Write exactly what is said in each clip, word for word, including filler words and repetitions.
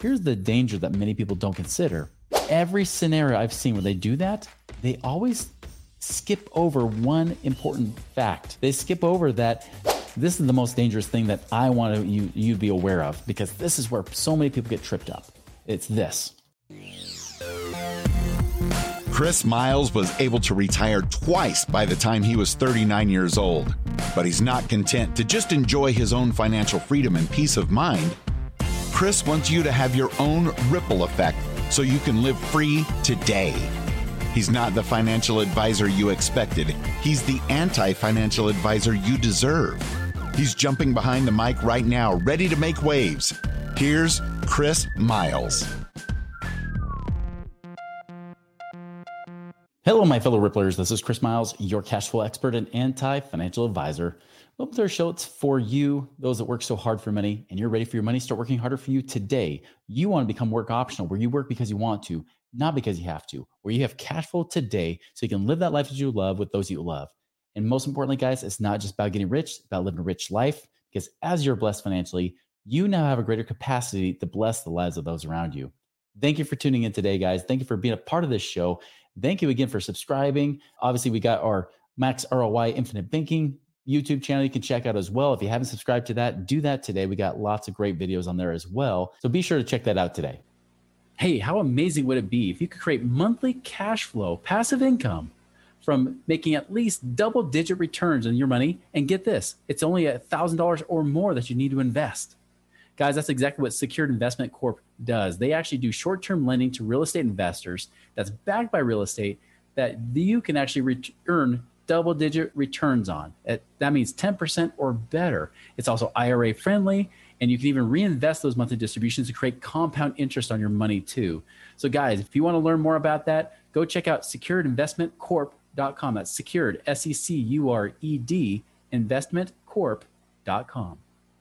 here's the danger that many people don't consider. Every scenario I've seen where they do that, they always skip over one important fact. They skip over that this is the most dangerous thing that I want to, you you be aware of, because this is where so many people get tripped up. It's this. Chris Miles was able to retire twice by the time he was thirty-nine years old. But he's not content to just enjoy his own financial freedom and peace of mind. Chris wants you to have your own ripple effect so you can live free today. He's not the financial advisor you expected. He's the anti-financial advisor you deserve. He's jumping behind the mic right now, ready to make waves. Here's Chris Miles. Hello, my fellow Ripplers. This is Chris Miles, your cash flow expert and anti-financial advisor. Welcome to our show. It's for you, those that work so hard for money, and you're ready for your money. Start working harder for you today. You want to become work optional, where you work because you want to, not because you have to, where you have cash flow today so you can live that life that you love with those you love. And most importantly, guys, it's not just about getting rich, it's about living a rich life, because as you're blessed financially, you now have a greater capacity to bless the lives of those around you. Thank you for tuning in today, guys. Thank you for being a part of this show. Thank you again for subscribing. Obviously, we got our Max R O I Infinite Banking YouTube channel you can check out as well. If you haven't subscribed to that, do that today. We got lots of great videos on there as well. So be sure to check that out today. Hey, how amazing would it be if you could create monthly cash flow, passive income from making at least double digit returns on your money? And get this, it's only one thousand dollars or more that you need to invest. Guys, that's exactly what Secured Investment Corp does. They actually do short-term lending to real estate investors that's backed by real estate that you can actually re- earn double-digit returns on. That means ten percent or better. It's also I R A friendly, and you can even reinvest those monthly distributions to create compound interest on your money too. So guys, if you want to learn more about that, go check out secured investment corp dot com. That's secured, S E C U R E D, investment corp dot com.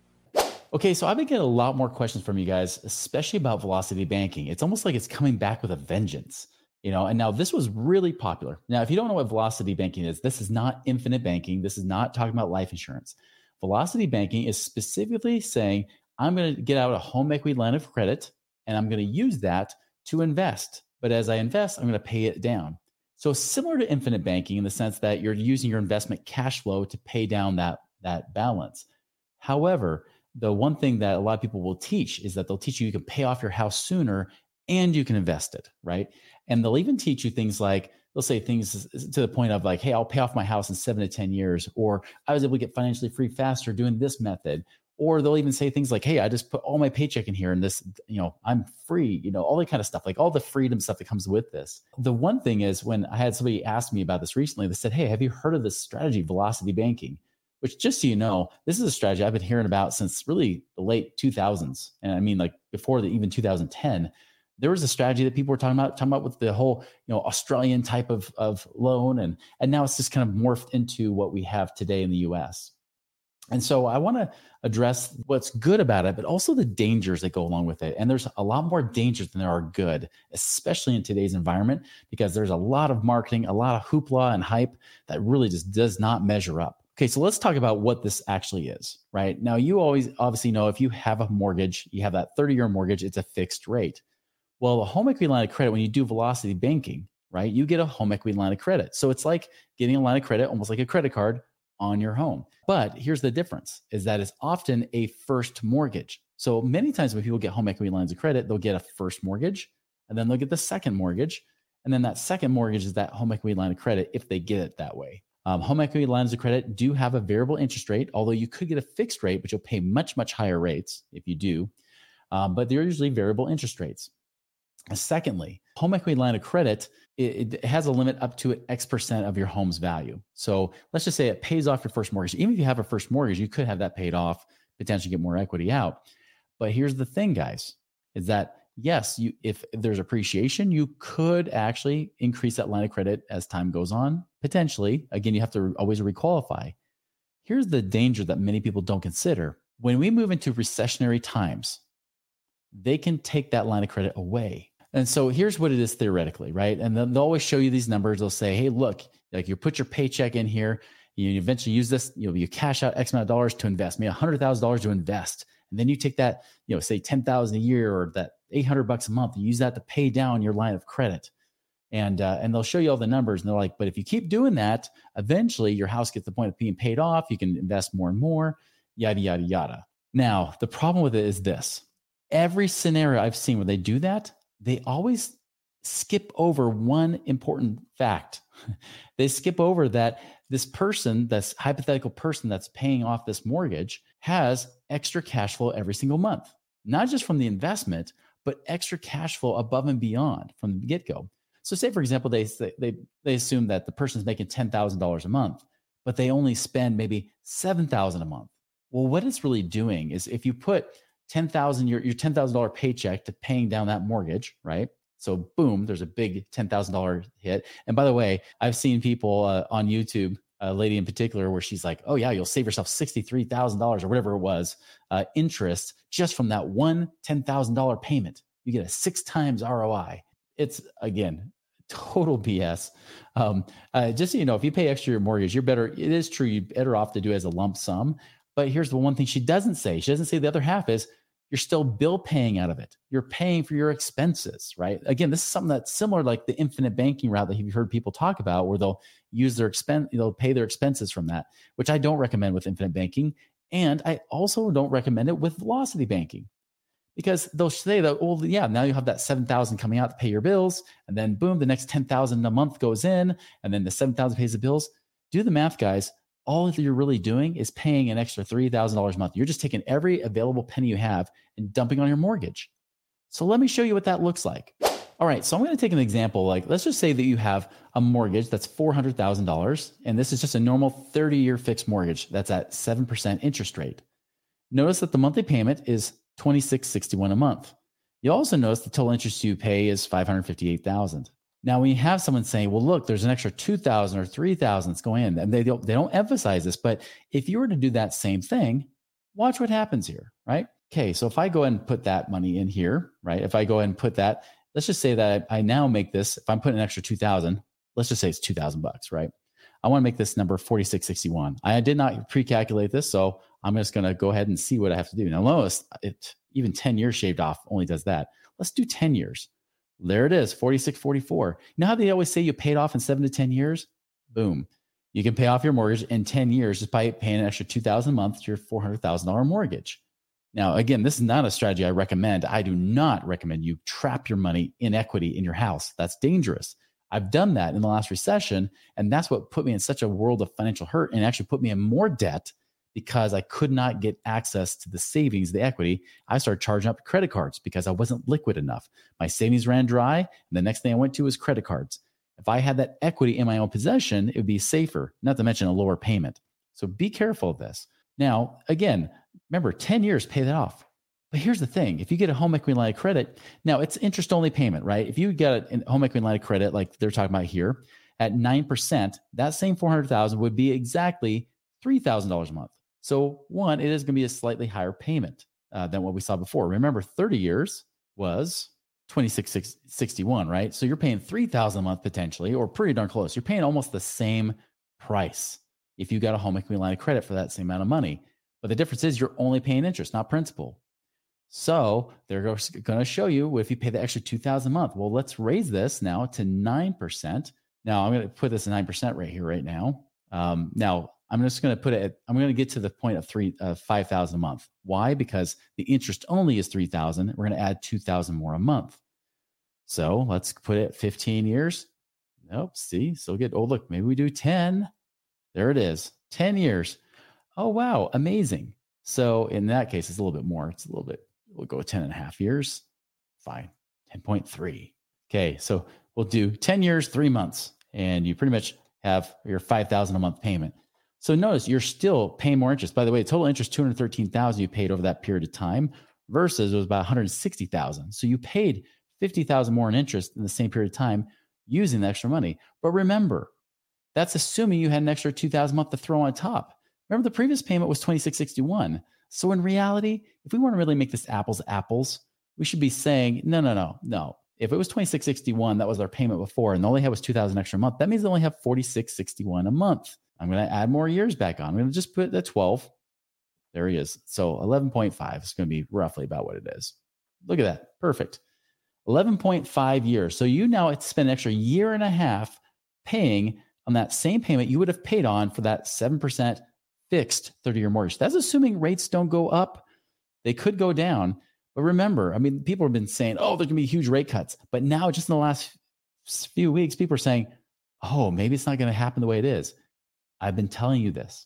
Okay, so I've been getting a lot more questions from you guys, especially about velocity banking. It's almost like it's coming back with a vengeance, you know, and now this was really popular. Now, if you don't know what velocity banking is, this is not infinite banking. This is not talking about life insurance. Velocity banking is specifically saying, I'm going to get out a home equity line of credit, and I'm going to use that to invest. But as I invest, I'm going to pay it down. So similar to infinite banking in the sense that you're using your investment cash flow to pay down that, that balance. However, the one thing that a lot of people will teach is that they'll teach you you can pay off your house sooner and you can invest it, right? And they'll even teach you things like, they'll say things to the point of like, hey, I'll pay off my house in seven to ten years, or I was able to get financially free faster doing this method. Or they'll even say things like, hey, I just put all my paycheck in here and this, you know, I'm free, you know, all that kind of stuff, like all the freedom stuff that comes with this. The one thing is, when I had somebody ask me about this recently, they said, hey, have you heard of this strategy, velocity banking? Which, just so you know, this is a strategy I've been hearing about since really the late two thousands. And I mean, like before the, even two thousand ten, there was a strategy that people were talking about, talking about with the whole, you know, Australian type of, of loan. And, and now it's just kind of morphed into what we have today in the U S. And so I want to address what's good about it, but also the dangers that go along with it. And there's a lot more dangers than there are good, especially in today's environment, because there's a lot of marketing, a lot of hoopla and hype that really just does not measure up. Okay, so let's talk about what this actually is, right? Now, you always obviously know if you have a mortgage, you have that thirty-year mortgage, it's a fixed rate. Well, a home equity line of credit, when you do velocity banking, right, you get a home equity line of credit. So it's like getting a line of credit, almost like a credit card on your home. But here's the difference, is that it's often a first mortgage. So many times when people get home equity lines of credit, they'll get a first mortgage, and then they'll get the second mortgage. And then that second mortgage is that home equity line of credit if they get it that way. Um, home equity lines of credit do have a variable interest rate, although you could get a fixed rate, but you'll pay much, much higher rates if you do. Um, but they're usually variable interest rates. Secondly, home equity line of credit, it, it has a limit up to X percent of your home's value. So let's just say it pays off your first mortgage. Even if you have a first mortgage, you could have that paid off, potentially get more equity out. But here's the thing, guys, is that yes, you if there's appreciation, you could actually increase that line of credit as time goes on, potentially. Again, you have to always requalify. Here's the danger that many people don't consider. When we move into recessionary times, they can take that line of credit away. And so here's what it is theoretically, right? And they'll always show you these numbers. They'll say, hey, look, like you put your paycheck in here, you eventually use this, you know, you cash out X amount of dollars to invest, maybe one hundred thousand dollars to invest. And then you take that, you know, say ten thousand dollars a year or that eight hundred bucks a month and use that to pay down your line of credit. And, uh, and they'll show you all the numbers and they're like, but if you keep doing that, eventually your house gets to the point of being paid off. You can invest more and more, yada, yada, yada. Now, the problem with it is this. Every scenario I've seen where they do that, they always skip over one important fact. They skip over that this person, this hypothetical person that's paying off this mortgage, has extra cash flow every single month, not just from the investment, but extra cash flow above and beyond from the get-go. So say, for example, they they they assume that the person's making ten thousand dollars a month, but they only spend maybe seven thousand dollars a month. Well, what it's really doing is if you put ten thousand dollars, your, your ten thousand dollars paycheck to paying down that mortgage, right? So boom, there's a big ten thousand dollars hit. And by the way, I've seen people uh, on YouTube, a lady in particular, where she's like, oh yeah, you'll save yourself sixty-three thousand dollars or whatever it was, uh, interest just from that one ten thousand dollars payment. You get a six times R O I. It's, again, total B S. Um, uh, just so you know, if you pay extra your mortgage, you're better. It is true. You're better off to do it as a lump sum. But here's the one thing she doesn't say. She doesn't say the other half is you're still bill paying out of it. You're paying for your expenses, right? Again, this is something that's similar, like the infinite banking route that you've heard people talk about, where they'll use their expense, they'll pay their expenses from that, which I don't recommend with infinite banking. And I also don't recommend it with velocity banking. Because they'll say that, oh, yeah, now you have that seven thousand coming out to pay your bills. And then boom, the next ten thousand a month goes in. And then the seven thousand pays the bills. Do the math, guys. All that you're really doing is paying an extra three thousand dollars a month. You're just taking every available penny you have and dumping on your mortgage. So let me show you what that looks like. All right, so I'm going to take an example. Like, let's just say that you have a mortgage that's four hundred thousand dollars. And this is just a normal thirty-year fixed mortgage that's at seven percent interest rate. Notice that the monthly payment is twenty-six sixty-one a month. You'll also notice the total interest you pay is five hundred fifty-eight thousand. Now, when you have someone saying, well, look, there's an extra two thousand or three thousand that's going in, and they don't, they don't emphasize this, but if you were to do that same thing, watch what happens here, right? Okay, so if I go ahead and put that money in here, right? If I go ahead and put that, let's just say that I now make this, if I'm putting an extra two thousand, let's just say it's two thousand bucks, right? I want to make this number forty-six sixty-one. I did not pre-calculate this, so I'm just going to go ahead and see what I have to do. Now, notice it, even ten years shaved off only does that. Let's do ten years. There it is, forty-six forty-four. You know how they always say you paid off in seven to ten years? Boom. You can pay off your mortgage in ten years just by paying an extra two thousand dollars a month to your four hundred thousand dollars mortgage. Now, again, this is not a strategy I recommend. I do not recommend you trap your money in equity in your house. That's dangerous. I've done that in the last recession, and that's what put me in such a world of financial hurt and actually put me in more debt because I could not get access to the savings, the equity. I started charging up credit cards because I wasn't liquid enough. My savings ran dry, and the next thing I went to was credit cards. If I had that equity in my own possession, it would be safer, not to mention a lower payment. So be careful of this. Now, again, remember, ten years, pay that off. But here's the thing. If you get a home equity line of credit, now it's interest-only payment, right? If you get a home equity line of credit, like they're talking about here, at nine percent, that same four hundred thousand dollars would be exactly three thousand dollars a month. So one, it is going to be a slightly higher payment uh, than what we saw before. Remember, thirty years was twenty-six sixty-one, right? So you're paying three thousand dollars a month potentially, or pretty darn close. You're paying almost the same price if you got a home equity line of credit for that same amount of money. But the difference is you're only paying interest, not principal. So they're going to show you if you pay the extra two thousand dollars a month. Well, let's raise this now to nine percent. Now I'm going to put this at nine percent right here, right now. Um, now I'm just going to put it, at, I'm going to get to the point of three, uh, five thousand dollars a month. Why? Because the interest only is three thousand dollars. We're going to add two thousand dollars more a month. So let's put it at fifteen years. Nope. See, still get, oh, look, maybe we do ten. There it is. ten years. Oh, wow. Amazing. So in that case, it's a little bit more. It's a little bit, we'll go with ten and a half years. Fine. ten point three. Okay. So we'll do ten years, three months, and you pretty much have your five thousand dollars a month payment. So notice you're still paying more interest. By the way, total interest, two hundred thirteen thousand dollars you paid over that period of time versus it was about one hundred sixty thousand dollars. So you paid fifty thousand dollars more in interest in the same period of time using the extra money. But remember, that's assuming you had an extra two thousand dollars a month to throw on top. Remember, the previous payment was twenty-six sixty-one. So in reality, if we want to really make this apples to apples, we should be saying, no, no, no, no. If it was twenty-six sixty-one, that was our payment before, and all they had was two thousand extra a month. That means they only have forty-six sixty-one a month. I'm going to add more years back on. I'm going to just put the twelve. There he is. So eleven point five is going to be roughly about what it is. Look at that. Perfect. eleven point five years. So you now spend an extra year and a half paying on that same payment you would have paid on for that seven percent fixed thirty-year mortgage. That's assuming rates don't go up. They could go down. But remember, I mean, people have been saying, oh, there's going to be huge rate cuts. But now, just in the last few weeks, people are saying, oh, maybe it's not going to happen the way it is. I've been telling you this.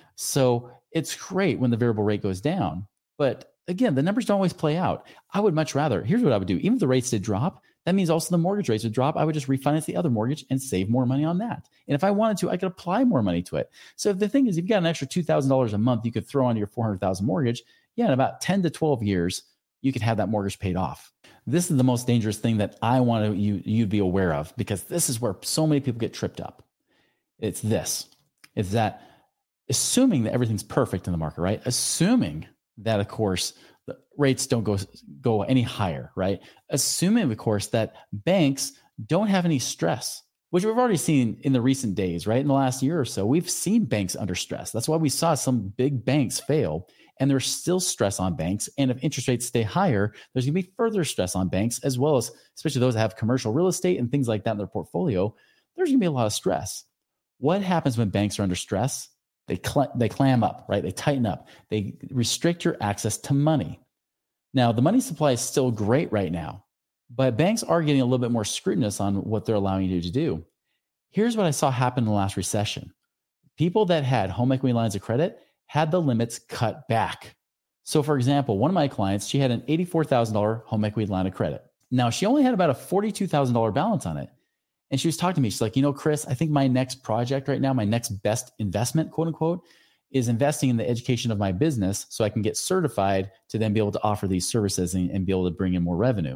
So it's great when the variable rate goes down. But again, the numbers don't always play out. I would much rather, here's what I would do. Even if the rates did drop, that means also the mortgage rates would drop. I would just refinance the other mortgage and save more money on that. And if I wanted to, I could apply more money to it. So if the thing is, if you've got an extra two thousand dollars a month, you could throw onto your four hundred thousand dollars mortgage. Yeah, in about ten to twelve years, you could have that mortgage paid off. This is the most dangerous thing that I want to, you, you be aware of, because this is where so many people get tripped up. It's this. It's that assuming that everything's perfect in the market, right? Assuming that, of course, the rates don't go, go any higher, right? Assuming, of course, that banks don't have any stress, which we've already seen in the recent days, right? In the last year or so, we've seen banks under stress. That's why we saw some big banks fail, and there's still stress on banks. And if interest rates stay higher, there's going to be further stress on banks, as well as especially those that have commercial real estate and things like that in their portfolio. There's going to be a lot of stress. What happens when banks are under stress? They cl- they clam up, right? They tighten up. They restrict your access to money. Now, the money supply is still great right now, but banks are getting a little bit more scrutinous on what they're allowing you to do. Here's what I saw happen in the last recession. People that had home equity lines of credit had the limits cut back. So for example, one of my clients, she had an eighty-four thousand dollars home equity line of credit. Now, she only had about a forty-two thousand dollars balance on it. And she was talking to me. She's like, you know, Chris, I think my next project right now, my next best investment, quote unquote, is investing in the education of my business so I can get certified to then be able to offer these services and, and be able to bring in more revenue.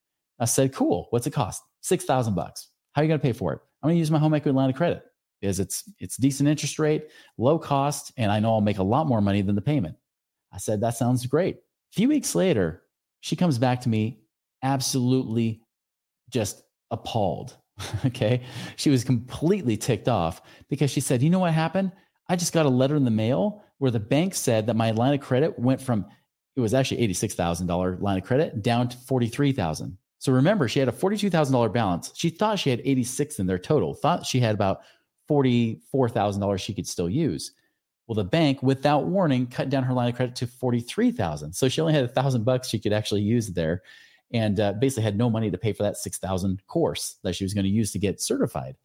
I said, cool. What's it cost? six thousand bucks. How are you going to pay for it? I'm going to use my home equity line of credit because it's, it's decent interest rate, low cost, and I know I'll make a lot more money than the payment. I said, that sounds great. A few weeks later, she comes back to me absolutely just appalled. Okay. She was completely ticked off because she said, you know what happened? I just got a letter in the mail where the bank said that my line of credit went from, it was actually eighty-six thousand dollars line of credit down to forty-three thousand dollars. So remember, she had a forty-two thousand dollars balance. She thought she had eighty-six in their total, thought she had about forty-four thousand dollars she could still use. Well, the bank, without warning, cut down her line of credit to forty-three thousand dollars. So she only had a thousand bucks she could actually use there, and uh, basically had no money to pay for that six thousand dollars course that she was going to use to get certified.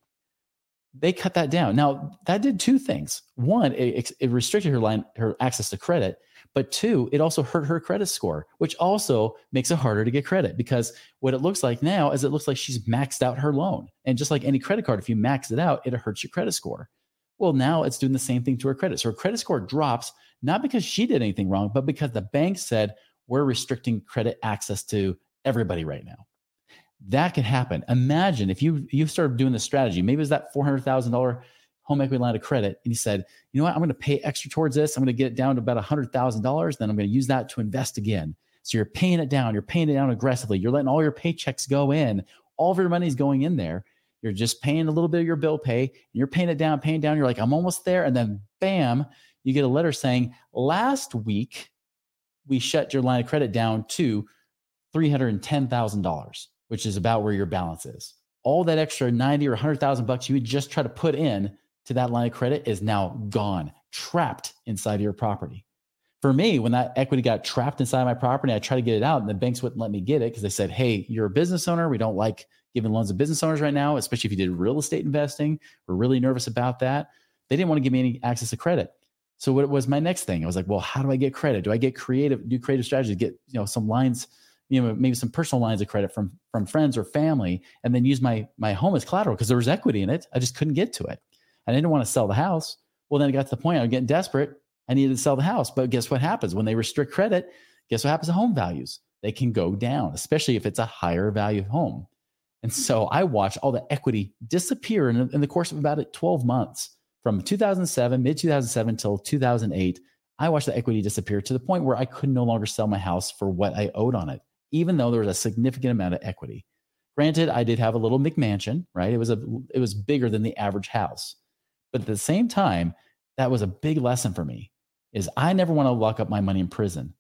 They cut that down. Now, that did two things. One, it, it restricted her line, her access to credit. But two, it also hurt her credit score, which also makes it harder to get credit, because what it looks like now is it looks like she's maxed out her loan. And just like any credit card, if you max it out, it hurts your credit score. Well, now it's doing the same thing to her credit. So her credit score drops, not because she did anything wrong, but because the bank said, we're restricting credit access to everybody right now. That can happen. Imagine if you you started doing this strategy, maybe it was that four hundred thousand dollars home equity line of credit, and you said, you know what, I'm going to pay extra towards this. I'm going to get it down to about one hundred thousand dollars. Then I'm going to use that to invest again. So you're paying it down. You're paying it down aggressively. You're letting all your paychecks go in. All of your money's going in there. You're just paying a little bit of your bill pay. And you're paying it down, paying it down. You're like, I'm almost there. And then bam, you get a letter saying, last week, we shut your line of credit down to three hundred ten thousand dollars, which is about where your balance is. All that extra ninety or one hundred thousand bucks you would just try to put in to that line of credit is now gone, trapped inside of your property. For me, when that equity got trapped inside my property, I tried to get it out and the banks wouldn't let me get it because they said, hey, you're a business owner. We don't like giving loans to business owners right now, especially if you did real estate investing. We're really nervous about that. They didn't want to give me any access to credit. So what was my next thing? I was like, well, how do I get credit? Do I get creative, do creative strategies, get, you know, some lines, you know, maybe some personal lines of credit from, from friends or family, and then use my, my home as collateral because there was equity in it. I just couldn't get to it. I didn't want to sell the house. Well, then it got to the point I was getting desperate. I needed to sell the house. But guess what happens? When they restrict credit, guess what happens to home values? They can go down, especially if it's a higher value home. And so I watched all the equity disappear in, in the course of about twelve months. From two thousand seven, mid two thousand seven till two thousand eight, I watched the equity disappear to the point where I could no longer sell my house for what I owed on it, even though there was a significant amount of equity. Granted, I did have a little McMansion, right? It was a it was bigger than the average house. But at the same time, that was a big lesson for me, is I never want to lock up my money in prison.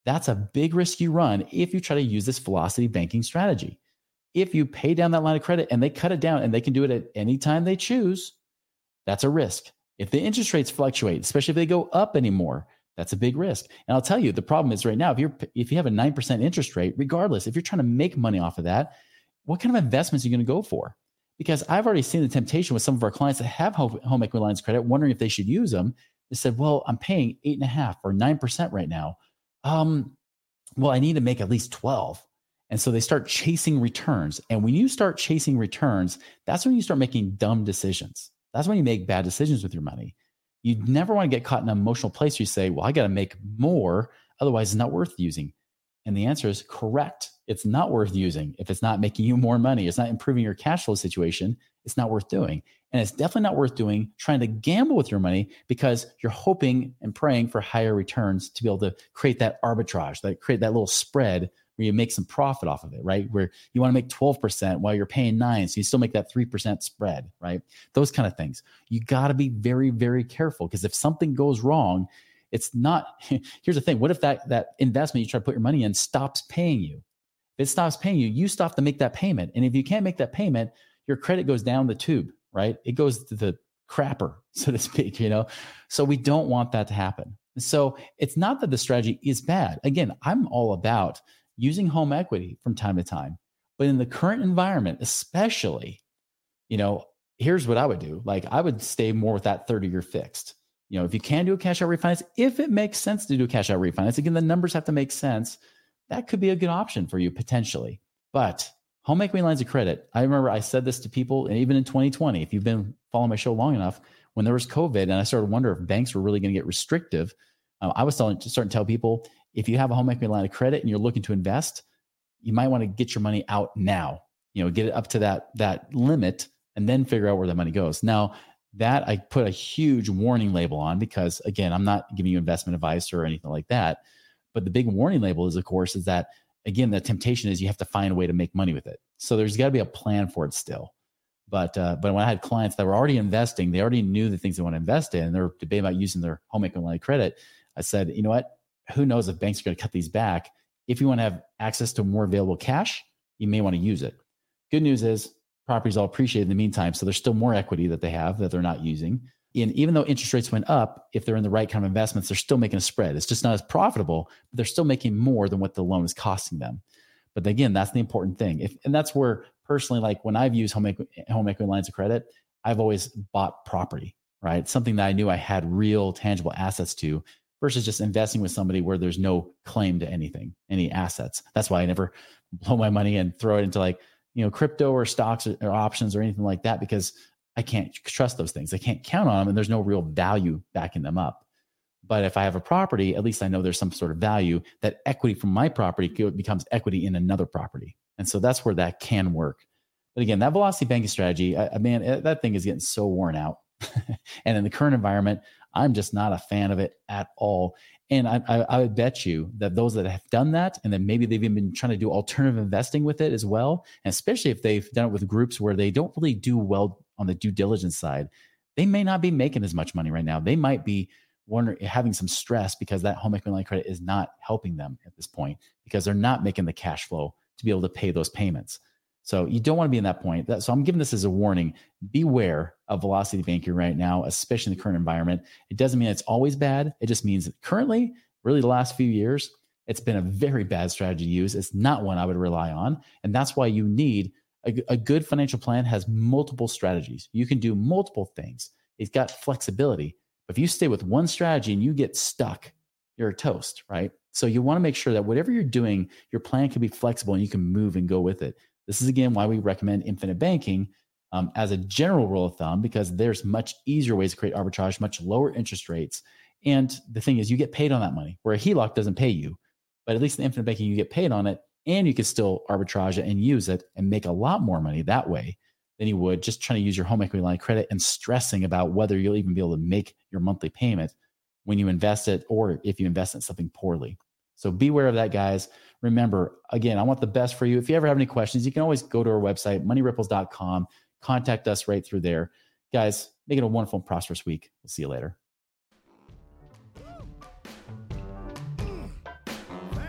That's a big risk you run if you try to use this velocity banking strategy. If you pay down that line of credit and they cut it down and they can do it at any time they choose, that's a risk. If the interest rates fluctuate, especially if they go up anymore, that's a big risk. And I'll tell you, the problem is right now, if you're if you have a nine percent interest rate, regardless, if you're trying to make money off of that, what kind of investments are you going to go for? Because I've already seen the temptation with some of our clients that have home, home equity lines of credit, wondering if they should use them. They said, well, I'm paying eight and a half or nine percent right now. Um, well, I need to make at least twelve. And so they start chasing returns. And when you start chasing returns, that's when you start making dumb decisions. That's when you make bad decisions with your money. You never want to get caught in an emotional place where you say, well, I got to make more, otherwise it's not worth using. And the answer is correct. It's not worth using. If it's not making you more money, it's not improving your cash flow situation, it's not worth doing. And it's definitely not worth doing trying to gamble with your money because you're hoping and praying for higher returns to be able to create that arbitrage, that create that little spread where you make some profit off of it, right? Where you want to make twelve percent while you're paying nine. So you still make that three percent spread, right? Those kind of things. You got to be very, very careful because if something goes wrong, it's not, here's the thing. What if that, that investment you try to put your money in stops paying you? If it stops paying you, you stop to make that payment. And if you can't make that payment, your credit goes down the tube, right? It goes to the crapper, so to speak, you know? So we don't want that to happen. So it's not that the strategy is bad. Again, I'm all about using home equity from time to time, but in the current environment, especially, you know, here's what I would do. Like I would stay more with that thirty year fixed. You know, if you can do a cash out refinance, if it makes sense to do a cash out refinance, again, the numbers have to make sense. That could be a good option for you potentially. But home equity lines of credit, I remember I said this to people, and even in twenty twenty, if you've been following my show long enough, when there was COVID and I started to wonder if banks were really going to get restrictive, um, I was starting to, starting to tell people, if you have a home equity line of credit and you're looking to invest, you might want to get your money out now, you know, get it up to that, that limit and then figure out where the money goes. Now that I put a huge warning label on because again, I'm not giving you investment advice or anything like that. But the big warning label is, of course, is that again, the temptation is you have to find a way to make money with it. So there's got to be a plan for it still. But uh, but when I had clients that were already investing, they already knew the things they want to invest in, and they're debating about using their home equity line of credit. I said, you know what? Who knows if banks are going to cut these back? If you want to have access to more available cash, you may want to use it. Good news is properties all appreciate in the meantime. So there's still more equity that they have that they're not using. And even though interest rates went up, if they're in the right kind of investments, they're still making a spread. It's just not as profitable, but they're still making more than what the loan is costing them. But again, that's the important thing. If, and that's where personally, like when I've used home equity, home equity lines of credit, I've always bought property, right? Something that I knew I had real tangible assets to, versus just investing with somebody where there's no claim to anything, any assets. That's why I never blow my money and throw it into like, you know, crypto or stocks or, or options or anything like that, because I can't trust those things. I can't count on them and there's no real value backing them up. But if I have a property, at least I know there's some sort of value. That equity from my property becomes equity in another property. And so that's where that can work. But again, that velocity banking strategy, I, I man, that thing is getting so worn out. And in the current environment, I'm just not a fan of it at all. And I, I, I would bet you that those that have done that, and then maybe they've even been trying to do alternative investing with it as well, and especially if they've done it with groups where they don't really do well on the due diligence side, they may not be making as much money right now. They might be wondering, having some stress because that home equity line of credit is not helping them at this point because they're not making the cash flow to be able to pay those payments. So you don't want to be in that point. So I'm giving this as a warning. Beware of velocity banking right now, especially in the current environment. It doesn't mean it's always bad. It just means that currently, really the last few years, it's been a very bad strategy to use. It's not one I would rely on. And that's why you need a, a good financial plan has multiple strategies. You can do multiple things. It's got flexibility. But if you stay with one strategy and you get stuck, you're toast, right? So you want to make sure that whatever you're doing, your plan can be flexible and you can move and go with it. This is, again, why we recommend infinite banking um, as a general rule of thumb, because there's much easier ways to create arbitrage, much lower interest rates. And the thing is, you get paid on that money, where a H E L O C doesn't pay you. But at least in infinite banking, you get paid on it, and you can still arbitrage it and use it and make a lot more money that way than you would just trying to use your home equity line of credit and stressing about whether you'll even be able to make your monthly payment when you invest it, or if you invest in something poorly. So beware of that, guys. Remember, again, I want the best for you. If you ever have any questions, you can always go to our website, money ripples dot com. Contact us right through there. Guys, make it a wonderful and prosperous week. We'll see you later.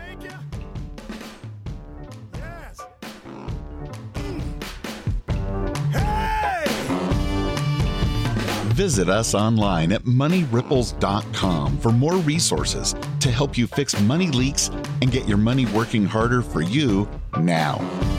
Visit us online at money ripples dot com for more resources to help you fix money leaks and get your money working harder for you now.